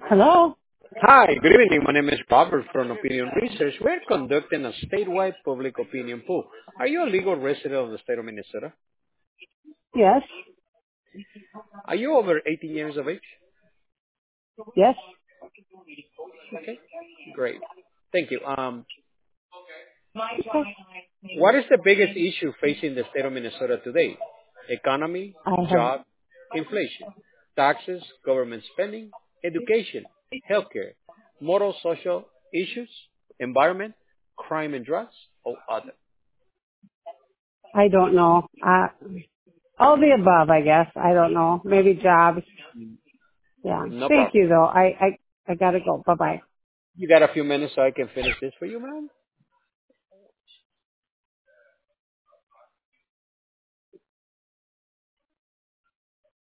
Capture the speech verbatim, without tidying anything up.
Hello? Hi, good evening. My name is Robert from Opinion Research. We're conducting a statewide public opinion poll. Are you a legal resident of the state of Minnesota? Yes? Are you over eighteen years of age? Yes? Okay, great. Thank you. Um, what is the biggest issue facing the state of Minnesota today? Economy, I have, job, inflation, taxes, government spending, education, healthcare, moral social issues, environment, crime and drugs, or other? I don't know. Uh, all the above, I guess. I don't know. Maybe jobs. Yeah. No Thank problem. you though. I, I, I gotta go. Bye bye. You got a few minutes so I can finish this for you, ma'am?